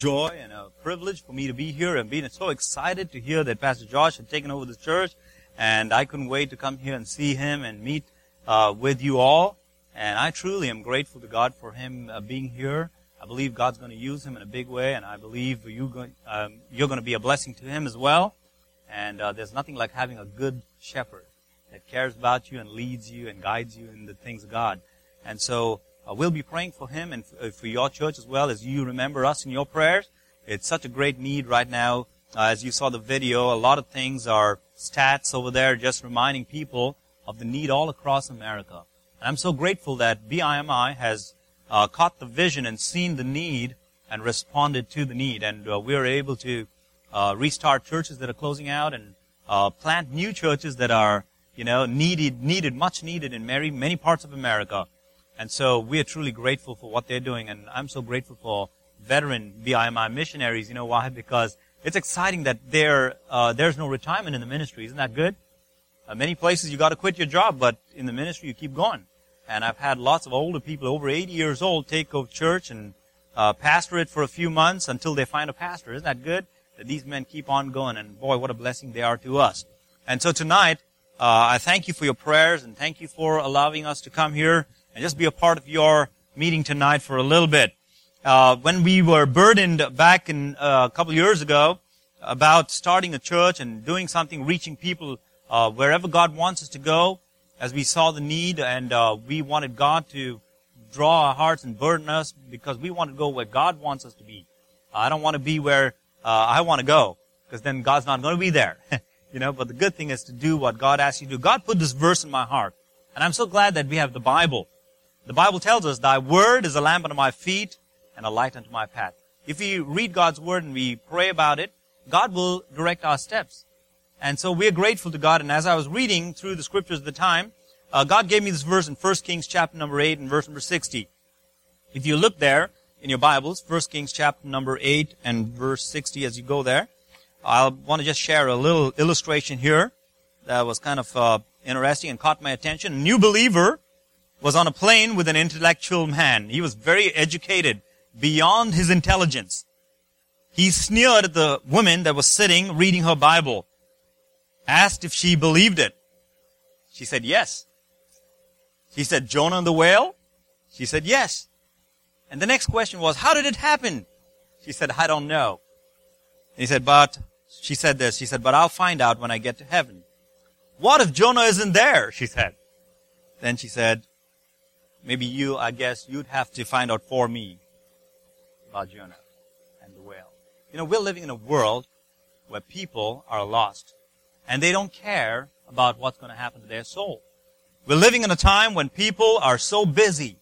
joy and a privilege for me to be here and being so excited to hear that Pastor Josh had taken over the church, and I couldn't wait to come here and see him and meet with you all. And I truly am grateful to God for him being here. I believe God's going to use him in a big way, and I believe you're going to be a blessing to him as well. And there's nothing like having a good shepherd that cares about you and leads you and guides you in the things of God. And so we'll be praying for him and for your church as well as you remember us in your prayers. It's such a great need right now. As you saw the video, a lot of things are stats over there just reminding people of the need all across America. And I'm so grateful that BIMI has caught the vision and seen the need and responded to the need. And we're able to restart churches that are closing out and plant new churches that are, much needed in many parts of America. And so we are truly grateful for what they're doing. And I'm so grateful for veteran BIMI missionaries. You know why? Because it's exciting that there's no retirement in the ministry. Isn't that good? Many places you got to quit your job, but in the ministry you keep going. And I've had lots of older people, over 80 years old, take over church and pastor it for a few months until they find a pastor. Isn't that good? That these men keep on going, and boy, what a blessing they are to us. And so tonight, I thank you for your prayers, and thank you for allowing us to come here and just be a part of your meeting tonight for a little bit. When we were burdened back in a couple of years ago about starting a church and doing something, reaching people wherever God wants us to go, as we saw the need, and we wanted God to draw our hearts and burden us because we want to go where God wants us to be. I don't want to be where I want to go, because then God's not going to be there. But the good thing is to do what God asks you to do. God put this verse in my heart, and I'm so glad that we have the Bible. The Bible tells us, "Thy word is a lamp unto my feet and a light unto my path." If we read God's word and we pray about it, God will direct our steps. And so we're grateful to God. And as I was reading through the scriptures at the time, God gave me this verse in 1 Kings chapter number 8 and verse number 60. If you look there in your Bibles, 1 Kings chapter number 8 and verse 60 as you go there, I want to just share a little illustration here that was kind of interesting and caught my attention. A new believer was on a plane with an intellectual man. He was very educated beyond his intelligence. He sneered at the woman that was sitting reading her Bible, asked if she believed it. She said yes. He said, "Jonah and the whale?" She said yes. And the next question was, "How did it happen?" She said, "I don't know." And he said, she said this, she said, "But I'll find out when I get to heaven." "What if Jonah isn't there?" she said. Then she said, "Maybe I guess you'd have to find out for me about Jonah and the whale." We're living in a world where people are lost, and they don't care about what's going to happen to their soul. We're living in a time when people are so busy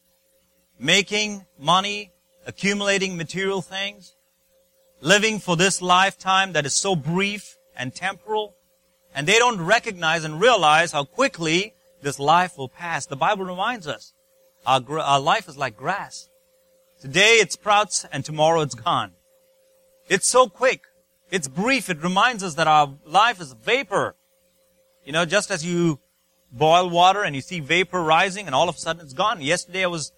making money, accumulating material things, living for this lifetime that is so brief and temporal, and they don't recognize and realize how quickly this life will pass. The Bible reminds us, our life is like grass. Today it sprouts and tomorrow it's gone. It's so quick. It's brief. It reminds us that our life is vapor. Just as you boil water and you see vapor rising and all of a sudden it's gone. Yesterday I was,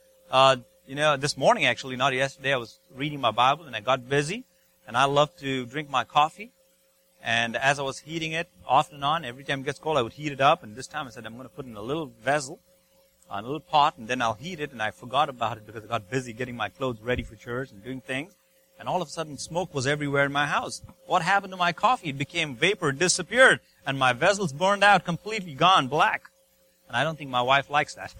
this morning actually, not yesterday, I was reading my Bible and I got busy, and I love to drink my coffee. And as I was heating it off and on, every time it gets cold I would heat it up, and this time I said I'm going to put it in a little vessel, a little pot, and then I'll heat it, and I forgot about it because I got busy getting my clothes ready for church and doing things. And all of a sudden, smoke was everywhere in my house. What happened to my coffee? It became vapor, disappeared, and my vessel's burned out, completely gone, black. And I don't think my wife likes that.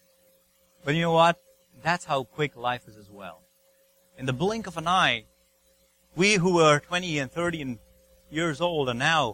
But you know what? That's how quick life is as well. In the blink of an eye, we who were 20 and 30 years old are now,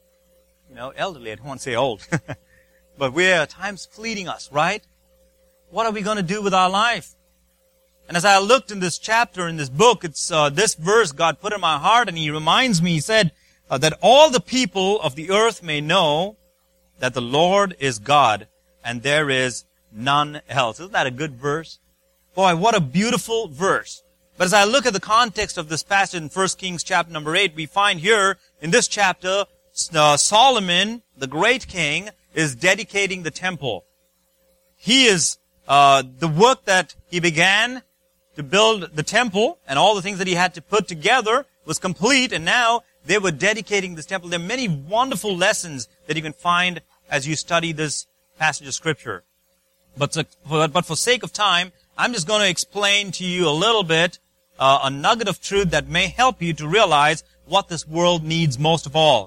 elderly. I don't want to say old. But time's fleeting us, right? What are we going to do with our life? And as I looked in this chapter, in this book, it's this verse God put in my heart, and He reminds me, He said, that all the people of the earth may know that the Lord is God, and there is none else. Isn't that a good verse? Boy, what a beautiful verse. But as I look at the context of this passage in 1 Kings chapter number 8, we find here in this chapter, Solomon, the great king, is dedicating the temple. He is, the work that he began to build the temple, and all the things that he had to put together was complete, and now they were dedicating this temple. There are many wonderful lessons that you can find as you study this passage of Scripture. But for sake of time, I'm just going to explain to you a little bit a nugget of truth that may help you to realize what this world needs most of all.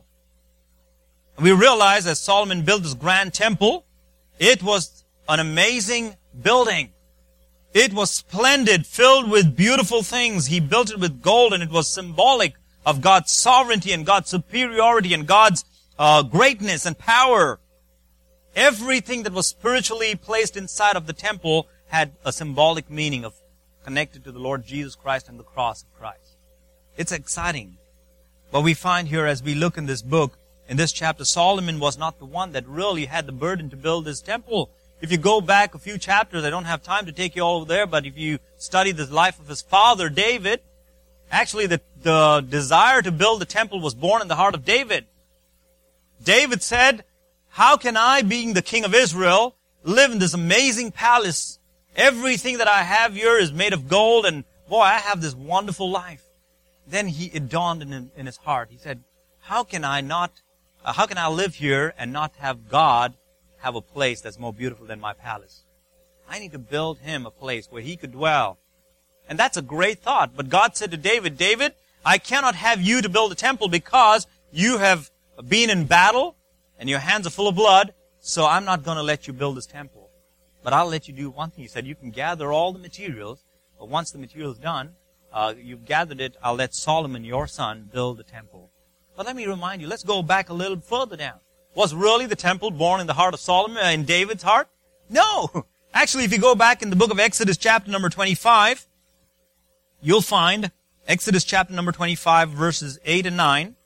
We realize as Solomon built this grand temple, it was an amazing building. It was splendid, filled with beautiful things. He built it with gold, and it was symbolic of God's sovereignty and God's superiority and God's greatness and power. Everything that was spiritually placed inside of the temple had a symbolic meaning of connected to the Lord Jesus Christ and the cross of Christ. It's exciting. What we find here as we look in this book, in this chapter, Solomon was not the one that really had the burden to build this temple. If you go back a few chapters, I don't have time to take you all over there, but if you study the life of his father, David, actually the desire to build the temple was born in the heart of David. David said, how can I, being the king of Israel, live in this amazing palace? Everything that I have here is made of gold, and boy, I have this wonderful life. Then it dawned in his heart. He said, how can I live here and not have God have a place that's more beautiful than my palace? I need to build him a place where he could dwell. And that's a great thought. But God said to David, David, I cannot have you to build a temple because you have been in battle and your hands are full of blood, so I'm not going to let you build this temple. But I'll let you do one thing. He said, you can gather all the materials, but once the material is done, you've gathered it, I'll let Solomon, your son, build the temple. But let me remind you, let's go back a little further down. Was really the temple born in the heart of Solomon, in David's heart? No. Actually, if you go back in the book of Exodus chapter number 25, you'll find Exodus chapter number 25, verses 8 and 9.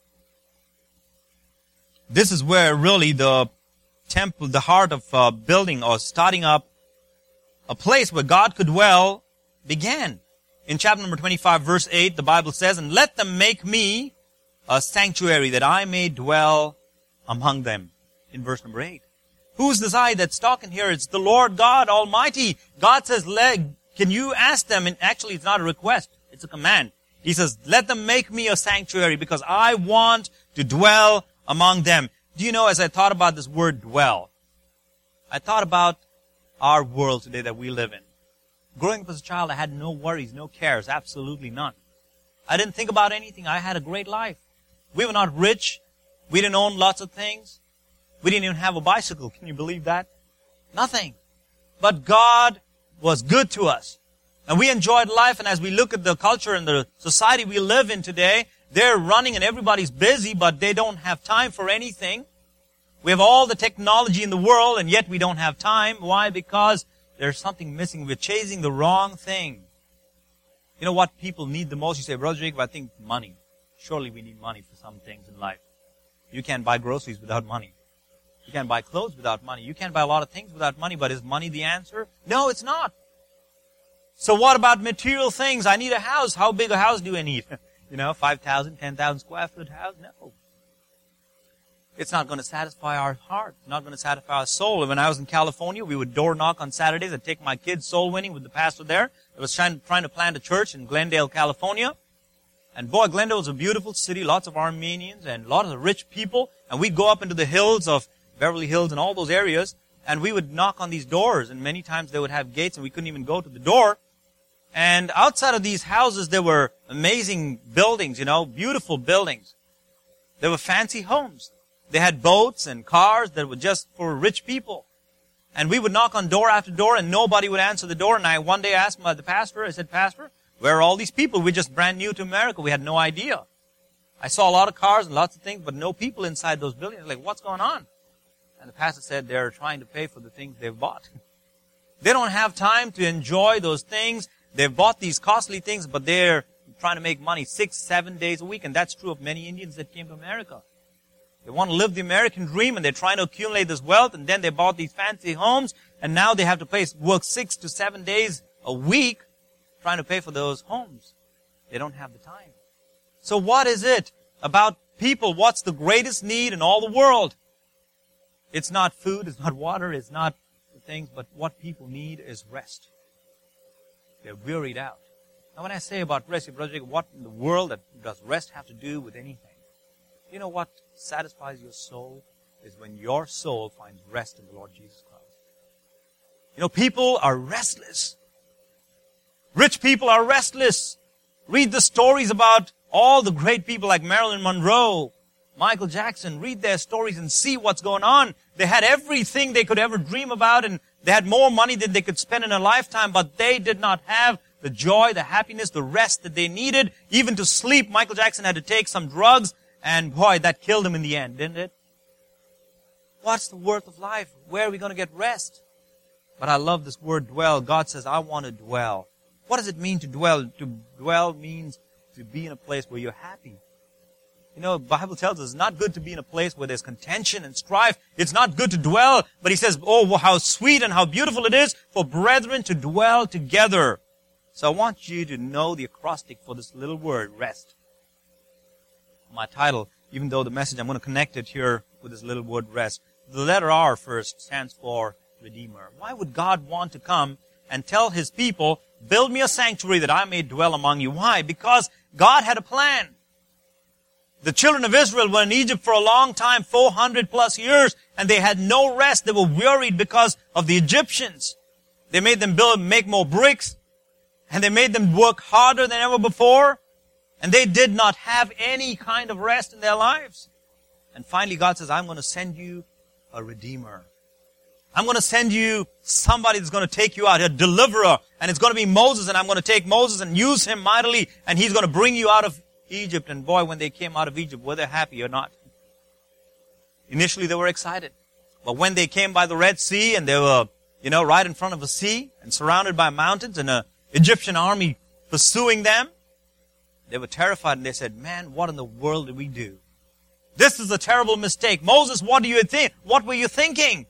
This is where really the temple, the heart of building or starting up a place where God could dwell began. In chapter number 25, verse 8, the Bible says, and let them make me a sanctuary that I may dwell among them. In verse number 8. Who's this I that's talking here? It's the Lord God Almighty. God says, can you ask them? And actually, it's not a request. It's a command. He says, let them make me a sanctuary because I want to dwell among them. Do you know, as I thought about this word dwell, I thought about our world today that we live in. Growing up as a child, I had no worries, no cares, absolutely none. I didn't think about anything. I had a great life. We were not rich. We didn't own lots of things. We didn't even have a bicycle. Can you believe that? Nothing. But God was good to us. And we enjoyed life. And as we look at the culture and the society we live in today, they're running and everybody's busy, but they don't have time for anything. We have all the technology in the world, and yet we don't have time. Why? Because there's something missing. We're chasing the wrong thing. You know what people need the most? You say, Brother Jacob, I think money. Surely we need money for some things in life. You can't buy groceries without money. You can't buy clothes without money. You can't buy a lot of things without money, but is money the answer? No, it's not. So what about material things? I need a house. How big a house do I need? 5,000, 10,000 square foot house? No. It's not going to satisfy our heart. It's not going to satisfy our soul. When I was in California, we would door knock on Saturdays. I'd take my kids soul winning with the pastor there. I was trying to plant a church in Glendale, California. And boy, Glendale was a beautiful city, lots of Armenians and lots of rich people. And we'd go up into the hills of Beverly Hills and all those areas, and we would knock on these doors, and many times they would have gates, and we couldn't even go to the door. And outside of these houses, there were amazing buildings, beautiful buildings. There were fancy homes. They had boats and cars that were just for rich people. And we would knock on door after door, and nobody would answer the door. And I one day asked the pastor, I said, Pastor, where are all these people? We're just brand new to America. We had no idea. I saw a lot of cars and lots of things, but no people inside those buildings. Like, what's going on? And the pastor said they're trying to pay for the things they've bought. They don't have time to enjoy those things. They've bought these costly things, but they're trying to make money 6-7 days a week. And that's true of many Indians that came to America. They want to live the American dream, and they're trying to accumulate this wealth, and then they bought these fancy homes, and now they have to work 6 to 7 days a week trying to pay for those homes. They don't have the time. So what is it about people? What's the greatest need in all the world? It's not food, it's not water, it's not the things, but what people need is rest. They're wearied out. Now when I say about rest, Brother Jacob, what in the world does rest have to do with anything? You know what satisfies your soul is when your soul finds rest in the Lord Jesus Christ. You know, people are restless. Rich people are restless. Read the stories about all the great people like Marilyn Monroe, Michael Jackson. Read their stories and see what's going on. They had everything they could ever dream about, and they had more money than they could spend in a lifetime, but they did not have the joy, the happiness, the rest that they needed. Even to sleep, Michael Jackson had to take some drugs, and boy, that killed him in the end, didn't it? What's the worth of life? Where are we going to get rest? But I love this word dwell. God says, I want to dwell. What does it mean to dwell? To dwell means to be in a place where you're happy. You know, the Bible tells us it's not good to be in a place where there's contention and strife. It's not good to dwell. But he says, oh, how sweet and how beautiful it is for brethren to dwell together. So I want you to know the acrostic for this little word, rest. My title, even though the message, I'm going to connect it here with this little word, rest. The letter R first stands for Redeemer. Why would God want to come and tell His people, build me a sanctuary that I may dwell among you? Why? Because God had a plan. The children of Israel were in Egypt for a long time, 400 plus years, and they had no rest. They were worried because of the Egyptians. They made them make more bricks, and they made them work harder than ever before, and they did not have any kind of rest in their lives. And finally God says, I'm going to send you a Redeemer. I'm going to send you somebody that's going to take you out, a deliverer, and it's going to be Moses, and I'm going to take Moses and use him mightily, and he's going to bring you out of Egypt. And boy, when they came out of Egypt, were they happy or not? Initially they were excited. But when they came by the Red Sea and they were, right in front of a sea and surrounded by mountains and an Egyptian army pursuing them, they were terrified and they said, man, what in the world did we do? This is a terrible mistake. Moses, what do you think? What were you thinking?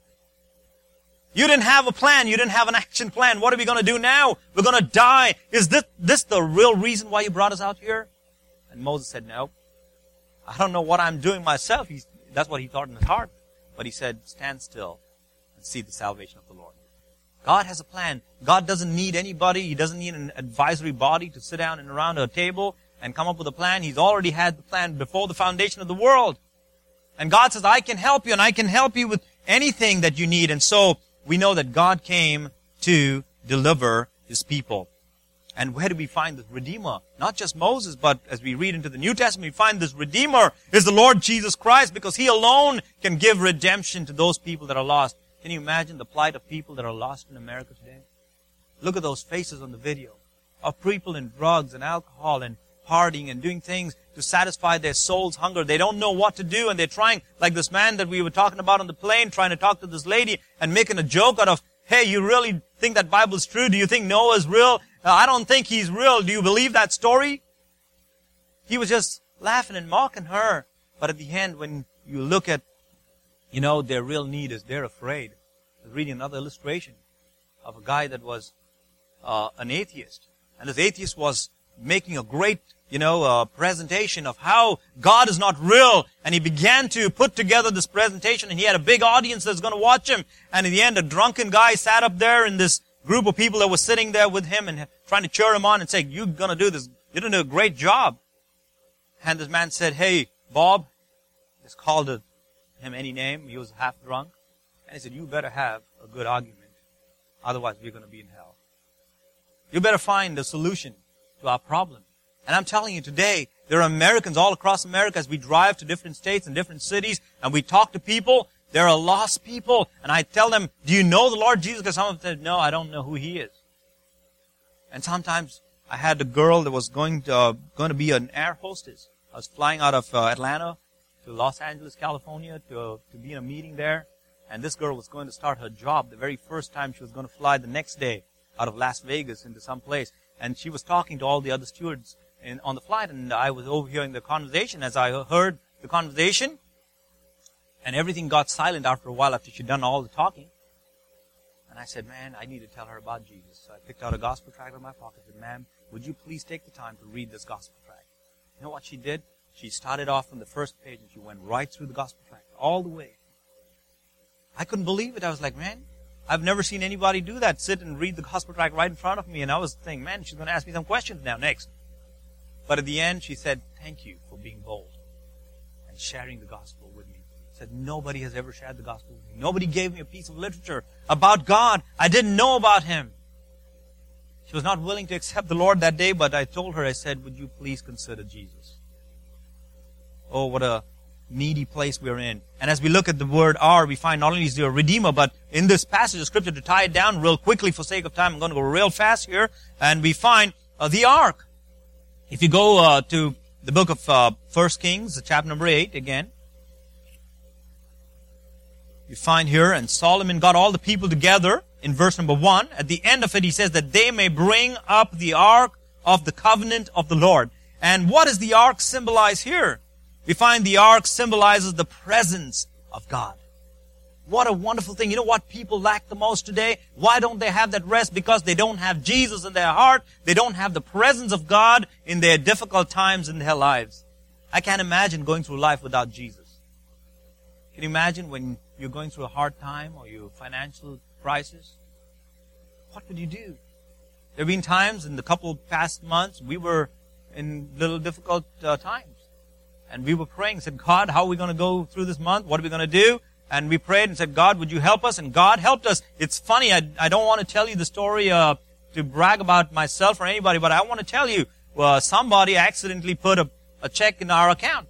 You didn't have a plan. You didn't have an action plan. What are we going to do now? We're going to die. Is this the real reason why you brought us out here? And Moses said, no. I don't know what I'm doing myself. That's what he thought in his heart. But he said, stand still and see the salvation of the Lord. God has a plan. God doesn't need anybody. He doesn't need an advisory body to sit down and around a table and come up with a plan. He's already had the plan before the foundation of the world. And God says, I can help you, and I can help you with anything that you need. And so we know that God came to deliver His people. And where do we find this Redeemer? Not just Moses, but as we read into the New Testament, we find this Redeemer is the Lord Jesus Christ, because He alone can give redemption to those people that are lost. Can you imagine the plight of people that are lost in America today? Look at those faces on the video of people in drugs and alcohol and partying and doing things to satisfy their soul's hunger. They don't know what to do, and they're trying, like this man that we were talking about on the plane, trying to talk to this lady and making a joke out of, hey, you really think that Bible is true? Do you think Noah is real? I don't think he's real. Do you believe that story? He was just laughing and mocking her. But at the end, when you look at, their real need is they're afraid. I was reading another illustration of a guy that was an atheist. And this atheist was making a great, presentation of how God is not real. And he began to put together this presentation, and he had a big audience that's going to watch him. And in the end, a drunken guy sat up there in this group of people that were sitting there with him and trying to cheer him on and say, you're going to do this. You're going to do a great job. And this man said, hey, Bob, just called him any name. He was half drunk. And he said, you better have a good argument. Otherwise, we're going to be in hell. You better find a solution to our problem. And I'm telling you today, there are Americans all across America as we drive to different states and different cities and we talk to people. There are lost people. And I tell them, do you know the Lord Jesus? Because some of them said, no, I don't know who He is. And sometimes I had a girl that was going to be an air hostess. I was flying out of Atlanta to Los Angeles, California to be in a meeting there. And this girl was going to start her job the very first time. She was going to fly the next day out of Las Vegas into some place. And she was talking to all the other stewards on the flight. And I was overhearing the conversation. As I heard the conversation, and everything got silent after a while after she'd done all the talking. And I said, man, I need to tell her about Jesus. So I picked out a gospel tract in my pocket and said, ma'am, would you please take the time to read this gospel tract? You know what she did? She started off from the first page and she went right through the gospel tract, all the way. I couldn't believe it. I was like, man, I've never seen anybody do that, sit and read the gospel tract right in front of me. And I was thinking, man, she's going to ask me some questions now next. But at the end, she said, thank you for being bold and sharing the gospel with me. She said, nobody has ever shared the gospel with me. Nobody gave me a piece of literature about God. I didn't know about Him. She was not willing to accept the Lord that day, but I told her, I said, would you please consider Jesus? Oh, what a needy place we're in. And as we look at the word "our," we find not only is there a Redeemer, but in this passage of Scripture, to tie it down real quickly for sake of time, I'm going to go real fast here, and we find the ark. If you go to the book of 1 Kings, chapter number 8 again, you find here, and Solomon got all the people together in verse number 1. At the end of it, he says that they may bring up the ark of the covenant of the Lord. And what does the ark symbolize here? We find the ark symbolizes the presence of God. What a wonderful thing. You know what people lack the most today? Why don't they have that rest? Because they don't have Jesus in their heart. They don't have the presence of God in their difficult times in their lives. I can't imagine going through life without Jesus. Can you imagine when you're going through a hard time or your financial crisis? What would you do? There have been times in the couple past months we were in little difficult times. And we were praying, said, God, how are we going to go through this month? What are we going to do? And we prayed and said, God, would you help us? And God helped us. It's funny, I don't want to tell you the story to brag about myself or anybody, but I want to tell you, somebody accidentally put a check in our account.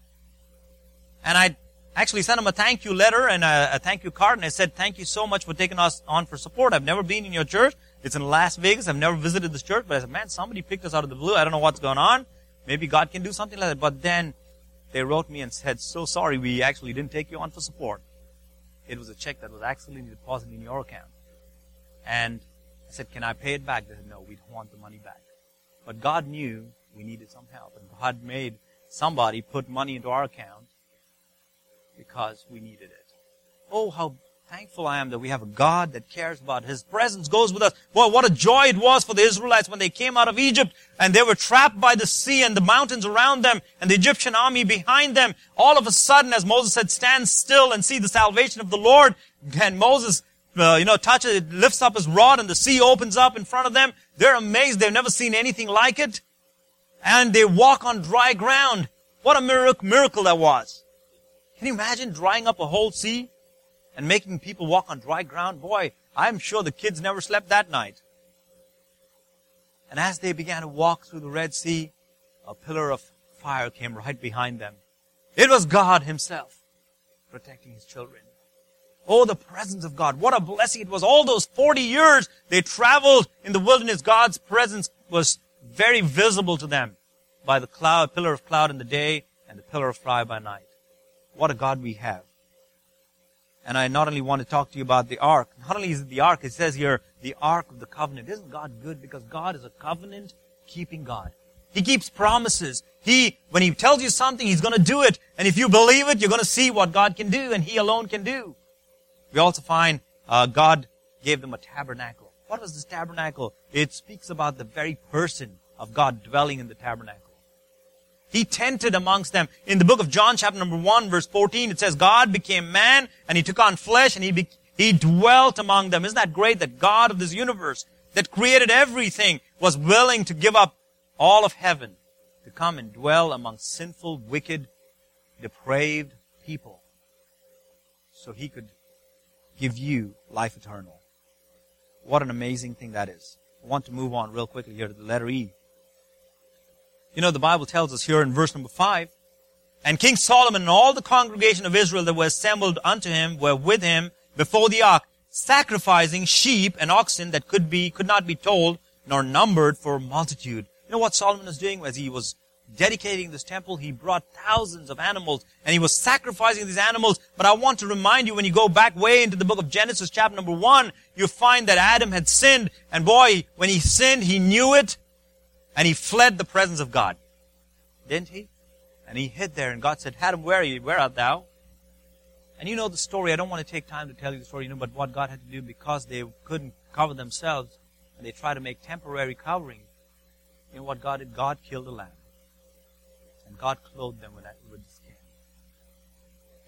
And I actually sent him a thank you letter and a thank you card, and I said, thank you so much for taking us on for support. I've never been in your church. It's in Las Vegas. I've never visited this church, but I said, man, somebody picked us out of the blue. I don't know what's going on. Maybe God can do something like that. But then they wrote me and said, so sorry, we actually didn't take you on for support. It was a check that was actually deposited in your account. And I said, can I pay it back? They said, no, we don't want the money back. But God knew we needed some help. And God made somebody put money into our account because we needed it. Oh, how thankful I am that we have a God that cares about His presence goes with us. Boy, what a joy it was for the Israelites when they came out of Egypt and they were trapped by the sea and the mountains around them and the Egyptian army behind them. All of a sudden, as Moses said, stand still and see the salvation of the Lord. And Moses, touches it, lifts up his rod and the sea opens up in front of them. They're amazed. They've never seen anything like it. And they walk on dry ground. What a miracle that was. Can you imagine drying up a whole sea and making people walk on dry ground? Boy, I'm sure the kids never slept that night. And as they began to walk through the Red Sea, a pillar of fire came right behind them. It was God Himself protecting His children. Oh, the presence of God. What a blessing it was. All those 40 years they traveled in the wilderness, God's presence was very visible to them by the pillar of cloud in the day and the pillar of fire by night. What a God we have. And I not only want to talk to you about the ark, not only is it the ark, it says here, the ark of the covenant. Isn't God good? Because God is a covenant-keeping God. He keeps promises. When He tells you something, He's going to do it. And if you believe it, you're going to see what God can do, and He alone can do. We also find God gave them a tabernacle. What was this tabernacle? It speaks about the very person of God dwelling in the tabernacle. He tented amongst them. In the book of John, chapter number 1, verse 14, it says, God became man, and He took on flesh, and He dwelt among them. Isn't that great that God of this universe, that created everything, was willing to give up all of heaven to come and dwell among sinful, wicked, depraved people so He could give you life eternal. What an amazing thing that is. I want to move on real quickly here to the letter E. You know, the Bible tells us here in verse number 5, and King Solomon and all the congregation of Israel that were assembled unto him were with him before the ark, sacrificing sheep and oxen that could not be told nor numbered for multitude. You know what Solomon was doing as he was dedicating this temple? He brought thousands of animals and he was sacrificing these animals. But I want to remind you, when you go back way into the book of Genesis chapter number 1, you find that Adam had sinned, and boy, when he sinned, he knew it. And he fled the presence of God. Didn't he? And he hid there, and God said, Adam, where are you? Where art thou? And you know the story. I don't want to take time to tell you the story, but what God had to do, because they couldn't cover themselves, and they tried to make temporary covering. You know what God did? God killed a lamb. And God clothed them with the skin.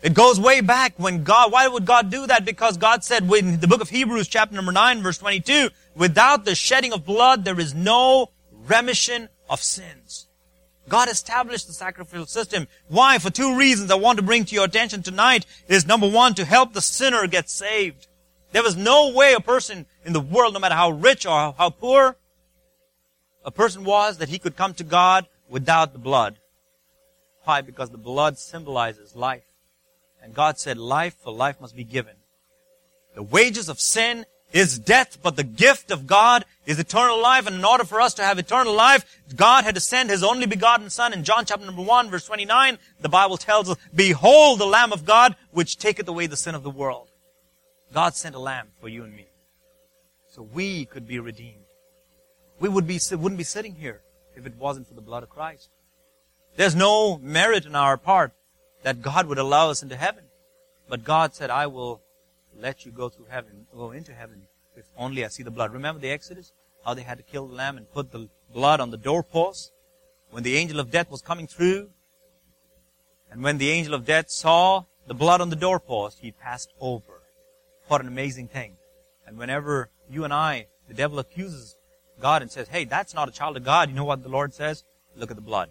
It goes way back when why would God do that? Because God said in the book of Hebrews chapter number 9 verse 22, without the shedding of blood, there is no remission of sins. God established the sacrificial system. Why? For two reasons I want to bring to your attention tonight is number one, to help the sinner get saved. There was no way a person in the world, no matter how rich or how poor a person was, that he could come to God without the blood. Why? Because the blood symbolizes life. And God said, life for life must be given. The wages of sin is death, but the gift of God is eternal life. And in order for us to have eternal life, God had to send His only begotten Son. In John chapter number 1, verse 29, the Bible tells us, behold the Lamb of God, which taketh away the sin of the world. God sent a lamb for you and me, so we could be redeemed. We wouldn't be sitting here if it wasn't for the blood of Christ. There's no merit in our part that God would allow us into heaven. But God said, I will let you go into heaven if only I see the blood. Remember the Exodus? How they had to kill the lamb and put the blood on the doorpost? When the angel of death was coming through, and when the angel of death saw the blood on the doorpost, he passed over. What an amazing thing. And whenever you and I, the devil accuses God and says, hey, that's not a child of God, you know what the Lord says? Look at the blood.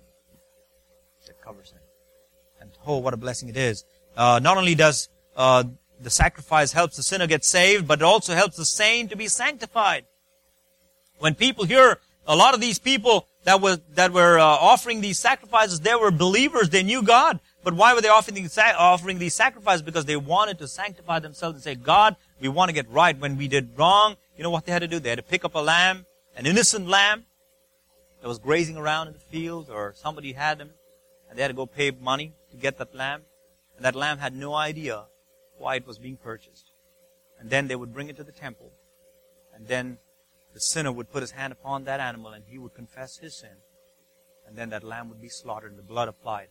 It covers him. And oh, what a blessing it is. Not only does the sacrifice helps the sinner get saved, but it also helps the saint to be sanctified. When people hear, a lot of these people that were offering these sacrifices, they were believers, they knew God. But why were they offering these sacrifices? Because they wanted to sanctify themselves and say, God, we want to get right. When we did wrong, you know what they had to do? They had to pick up a lamb, an innocent lamb that was grazing around in the field, or somebody had them, and they had to go pay money to get that lamb. And that lamb had no idea why it was being purchased. And then they would bring it to the temple. And then the sinner would put his hand upon that animal and he would confess his sin. And then that lamb would be slaughtered and the blood applied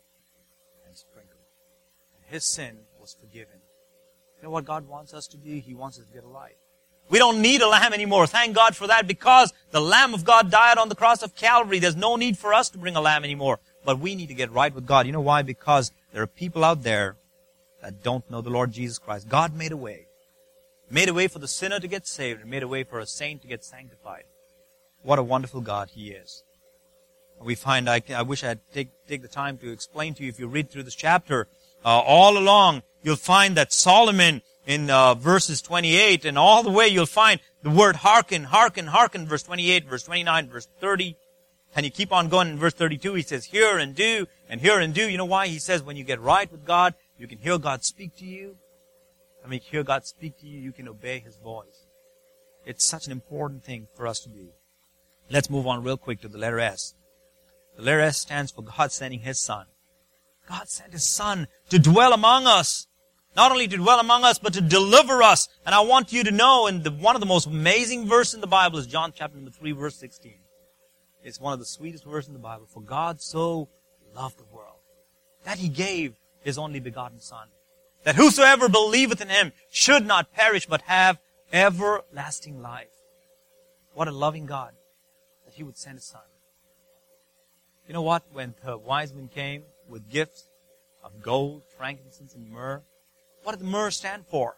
and sprinkled. And his sin was forgiven. You know what God wants us to do? He wants us to get right. We don't need a lamb anymore. Thank God for that, because the Lamb of God died on the cross of Calvary. There's no need for us to bring a lamb anymore. But we need to get right with God. You know why? Because there are people out there that don't know the Lord Jesus Christ. God made a way. Made a way for the sinner to get saved and made a way for a saint to get sanctified. What a wonderful God He is. We find, I wish I had take the time to explain to you, if you read through this chapter, all along, you'll find that Solomon in verses 28 and all the way you'll find the word hearken, hearken, hearken, verse 28, verse 29, verse 30. And you keep on going in verse 32, he says, hear and do, and hear and do. You know why? He says when you get right with God, you can hear God speak to you. And when you hear God speak to you, you can obey His voice. It's such an important thing for us to do. Let's move on real quick to the letter S. The letter S stands for God sending His Son. God sent His Son to dwell among us. Not only to dwell among us, but to deliver us. And I want you to know, one of the most amazing verses in the Bible is John chapter number 3, verse 16. It's one of the sweetest verses in the Bible. For God so loved the world, that He gave His only begotten Son, that whosoever believeth in Him should not perish, but have everlasting life. What a loving God, that He would send His Son. You know what? When the wise men came with gifts of gold, frankincense, and myrrh, what did the myrrh stand for?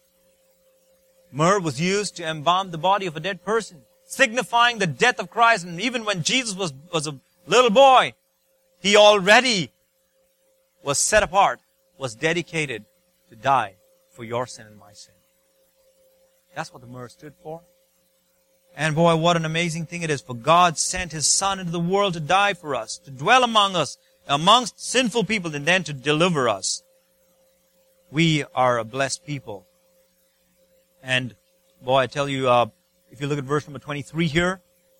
Myrrh was used to embalm the body of a dead person, signifying the death of Christ. And even when Jesus was a little boy, He already was set apart, was dedicated to die for your sin and my sin. That's what the myrrh stood for. And boy, what an amazing thing it is. For God sent His Son into the world to die for us, to dwell among us, amongst sinful people, and then to deliver us. We are a blessed people. And boy, I tell you, if you look at verse number 23 here,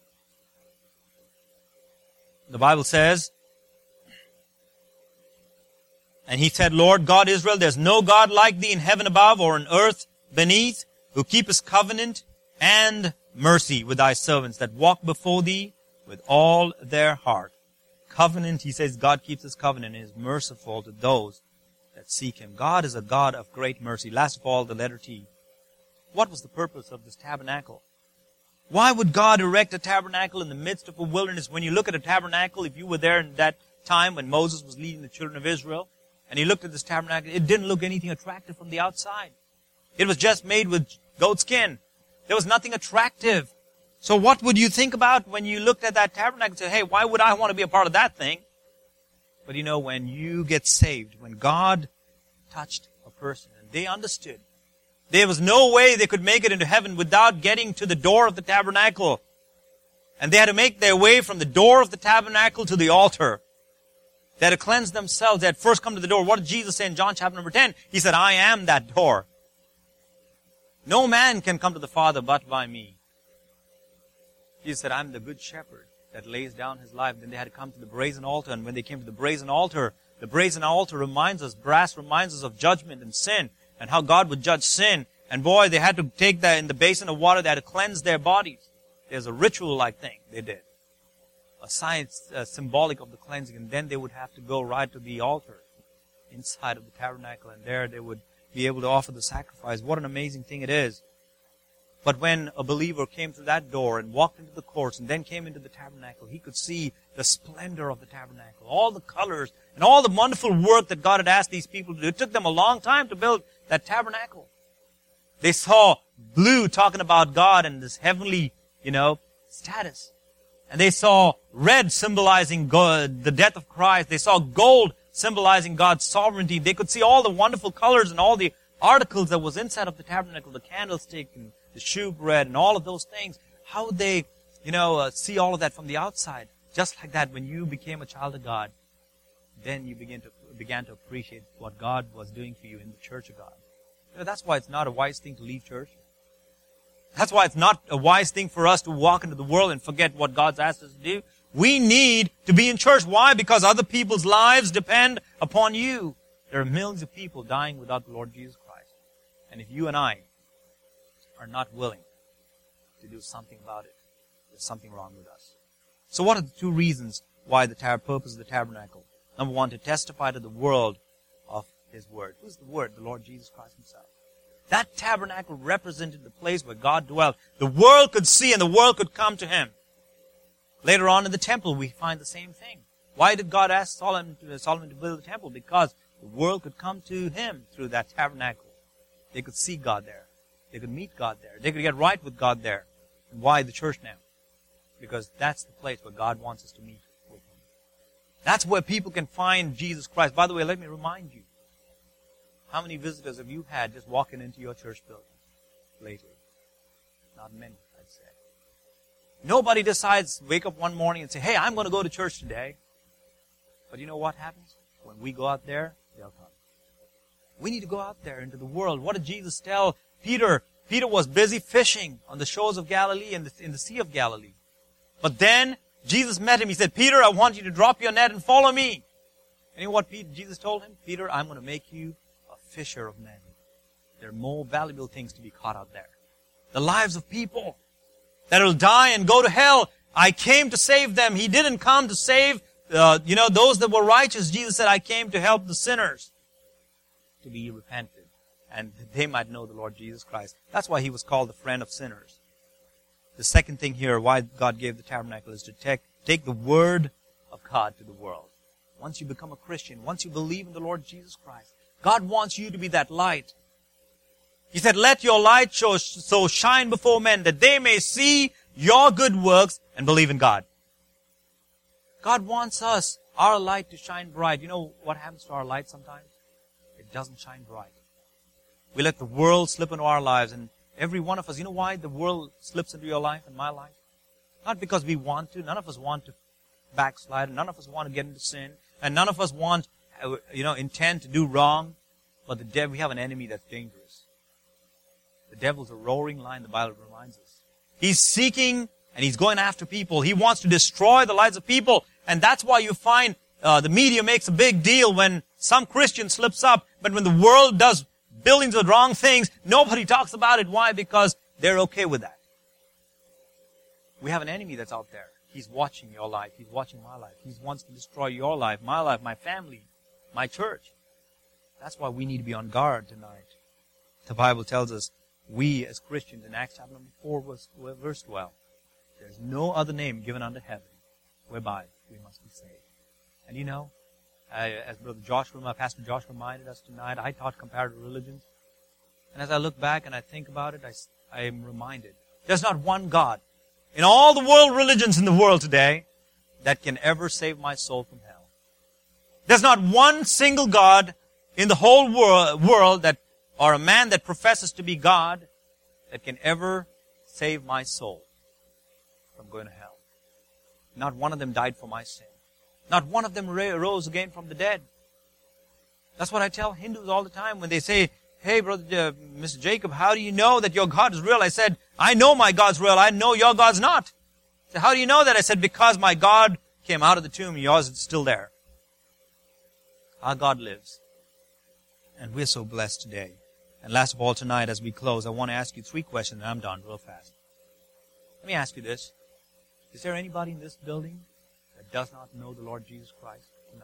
the Bible says, and He said, Lord God Israel, there's no God like Thee in heaven above or in earth beneath, who keepeth covenant and mercy with Thy servants that walk before Thee with all their heart. Covenant, He says, God keeps His covenant and is merciful to those that seek Him. God is a God of great mercy. Last of all, the letter T. What was the purpose of this tabernacle? Why would God erect a tabernacle in the midst of a wilderness? When you look at a tabernacle, if you were there in that time when Moses was leading the children of Israel, and he looked at this tabernacle. It didn't look anything attractive from the outside. It was just made with goat skin. There was nothing attractive. So what would you think about when you looked at that tabernacle and said, hey, why would I want to be a part of that thing? But you know, when you get saved, when God touched a person and they understood, there was no way they could make it into heaven without getting to the door of the tabernacle. And they had to make their way from the door of the tabernacle to the altar. They had to cleanse themselves. They had first come to the door. What did Jesus say in John chapter number 10? He said, I am that door. No man can come to the Father but by me. Jesus said, I'm the good shepherd that lays down his life. Then they had to come to the brazen altar. And when they came to the brazen altar reminds us, brass reminds us of judgment and sin and how God would judge sin. And boy, they had to take that in the basin of water. They had to cleanse their bodies. There's a ritual-like thing they did. A science symbolic of the cleansing. And then they would have to go right to the altar inside of the tabernacle. And there they would be able to offer the sacrifice. What an amazing thing it is. But when a believer came through that door and walked into the courts and then came into the tabernacle, he could see the splendor of the tabernacle, all the colors and all the wonderful work that God had asked these people to do. It took them a long time to build that tabernacle. They saw blue talking about God and this heavenly, status. And they saw red symbolizing God, the death of Christ. They saw gold symbolizing God's sovereignty. They could see all the wonderful colors and all the articles that was inside of the tabernacle, the candlestick and the shewbread and all of those things. How they, see all of that from the outside. Just like that, when you became a child of God, then you began to appreciate what God was doing for you in the church of God. That's why it's not a wise thing to leave church. That's why it's not a wise thing for us to walk into the world and forget what God's asked us to do. We need to be in church. Why? Because other people's lives depend upon you. There are millions of people dying without the Lord Jesus Christ. And if you and I are not willing to do something about it, there's something wrong with us. So what are the two reasons why the purpose of the tabernacle? Number one, to testify to the world of His Word. Who's the Word? The Lord Jesus Christ Himself. That tabernacle represented the place where God dwelt. The world could see and the world could come to Him. Later on in the temple, we find the same thing. Why did God ask Solomon to build the temple? Because the world could come to Him through that tabernacle. They could see God there. They could meet God there. They could get right with God there. And why the church now? Because that's the place where God wants us to meet with Him. That's where people can find Jesus Christ. By the way, let me remind you, how many visitors have you had just walking into your church building lately? Not many, I'd say. Nobody decides, wake up one morning and say, hey, I'm going to go to church today. But you know what happens? When we go out there, they'll come. We need to go out there into the world. What did Jesus tell Peter? Peter was busy fishing on the shores of Galilee and in the Sea of Galilee. But then Jesus met him. He said, Peter, I want you to drop your net and follow me. And you know what Jesus told him? Peter, I'm going to make you a fisher of men. There are more valuable things to be caught out there. The lives of people that will die and go to hell. I came to save them. He didn't come to save, those that were righteous. Jesus said, I came to help the sinners to be repented and that they might know the Lord Jesus Christ. That's why He was called the friend of sinners. The second thing here, why God gave the tabernacle, is to take the Word of God to the world. Once you become a Christian, once you believe in the Lord Jesus Christ, God wants you to be that light. He said, let your light so shine before men that they may see your good works and believe in God. God wants us, our light, to shine bright. You know what happens to our light sometimes? It doesn't shine bright. We let the world slip into our lives, and every one of us, you know why the world slips into your life and my life? Not because we want to. None of us want to backslide, and none of us want to get into sin, and none of us want, intend to do wrong. But we have an enemy that's dangerous. The devil's a roaring lion, the Bible reminds us. He's seeking and he's going after people. He wants to destroy the lives of people. And that's why you find the media makes a big deal when some Christian slips up. But when the world does billions of wrong things, nobody talks about it. Why? Because they're okay with that. We have an enemy that's out there. He's watching your life. He's watching my life. He wants to destroy your life, my family, my church. That's why we need to be on guard tonight. The Bible tells us, we as Christians in Acts chapter 4, verse 12, there's no other name given under heaven whereby we must be saved. And As Pastor Josh reminded us tonight, I taught comparative religions. And as I look back and I think about it, I am reminded, there's not one God in all the world religions in the world today that can ever save my soul from hell. There's not one single God in the whole world that, or a man that professes to be God, that can ever save my soul from going to hell. Not one of them died for my sin. Not one of them rose again from the dead. That's what I tell Hindus all the time when they say, hey, brother, Mr. Jacob, how do you know that your God is real? I said, I know my God's real. I know your God's not. I said, how do you know that? I said, because my God came out of the tomb. Yours is still there. Our God lives. And we're so blessed today. And last of all, tonight, as we close, I want to ask you 3 questions, and I'm done real fast. Let me ask you this. Is there anybody in this building that does not know the Lord Jesus Christ tonight?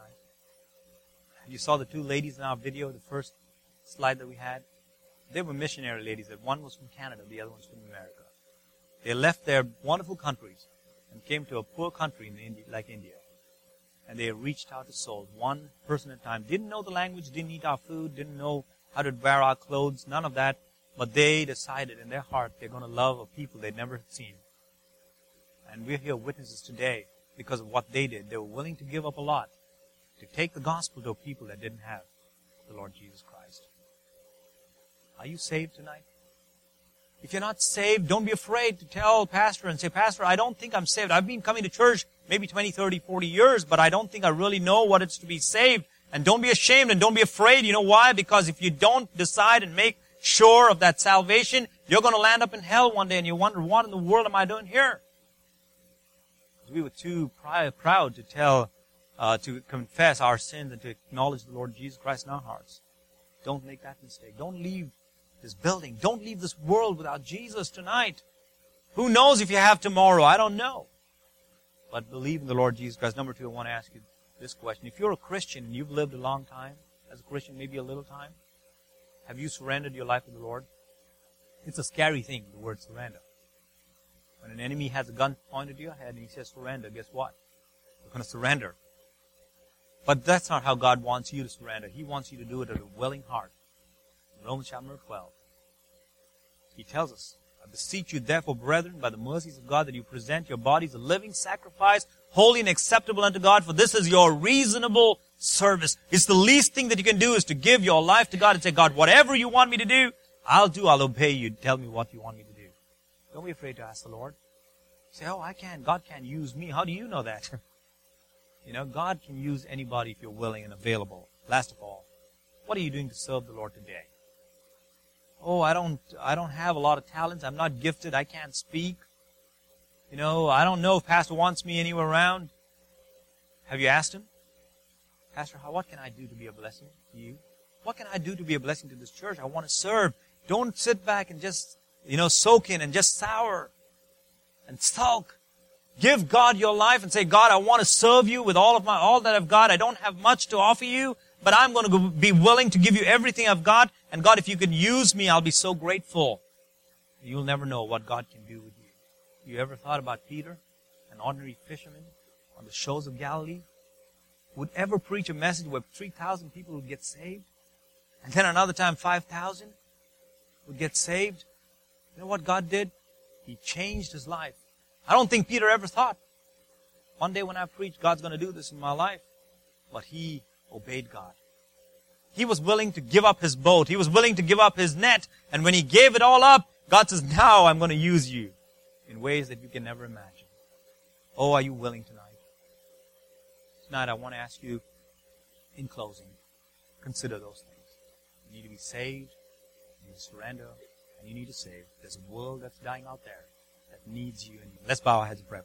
You saw the 2 ladies in our video, the first slide that we had. They were missionary ladies. One was from Canada, the other one's from America. They left their wonderful countries and came to a poor country like India. And they reached out to souls, one person at a time. Didn't know the language, didn't eat our food, didn't know how to wear our clothes, none of that. But they decided in their heart they're going to love a people they'd never seen. And we're here witnesses today because of what they did. They were willing to give up a lot to take the gospel to people that didn't have the Lord Jesus Christ. Are you saved tonight? If you're not saved, don't be afraid to tell pastor and say, Pastor, I don't think I'm saved. I've been coming to church maybe 20, 30, 40 years, but I don't think I really know what it's to be saved. And don't be ashamed and don't be afraid. You know why? Because if you don't decide and make sure of that salvation, you're going to land up in hell one day and you wonder, what in the world am I doing here? We were too proud to to confess our sins and to acknowledge the Lord Jesus Christ in our hearts. Don't make that mistake. Don't leave this building. Don't leave this world without Jesus tonight. Who knows if you have tomorrow? I don't know. But believe in the Lord Jesus Christ. Number 2, I want to ask you this question. If you're a Christian and you've lived a long time, as a Christian, maybe a little time, have you surrendered your life to the Lord? It's a scary thing, the word surrender. When an enemy has a gun pointed to your head and he says surrender, guess what? You're going to surrender. But that's not how God wants you to surrender. He wants you to do it with a willing heart. In Romans chapter 12, He tells us, I beseech you therefore, brethren, by the mercies of God, that you present your bodies a living sacrifice, holy and acceptable unto God, for this is your reasonable service. It's the least thing that you can do is to give your life to God and say, God, whatever you want me to do, I'll do. I'll obey you. Tell me what you want me to do. Don't be afraid to ask the Lord. Say, oh, I can't. God can't use me. How do you know that? God can use anybody if you're willing and available. Last of all, what are you doing to serve the Lord today? Oh, I don't have a lot of talents. I'm not gifted. I can't speak. I don't know if Pastor wants me anywhere around. Have you asked him? Pastor, what can I do to be a blessing to you? What can I do to be a blessing to this church? I want to serve. Don't sit back and just, soak in and just sour and sulk. Give God your life and say, God, I want to serve you with all that I've got. I don't have much to offer you, but I'm going to be willing to give you everything I've got. And God, if you could use me, I'll be so grateful. You'll never know what God can do with you. You ever thought about Peter, an ordinary fisherman on the shores of Galilee, would ever preach a message where 3,000 people would get saved? And then another time 5,000 would get saved? You know what God did? He changed his life. I don't think Peter ever thought, one day when I preach, God's going to do this in my life. But he obeyed God. He was willing to give up his boat. He was willing to give up his net. And when he gave it all up, God says, now I'm going to use you in ways that you can never imagine. Oh, are you willing tonight? Tonight I want to ask you, in closing, consider those things. You need to be saved, you need to surrender, and you need to save. There's a world that's dying out there that needs you. And let's bow our heads and pray.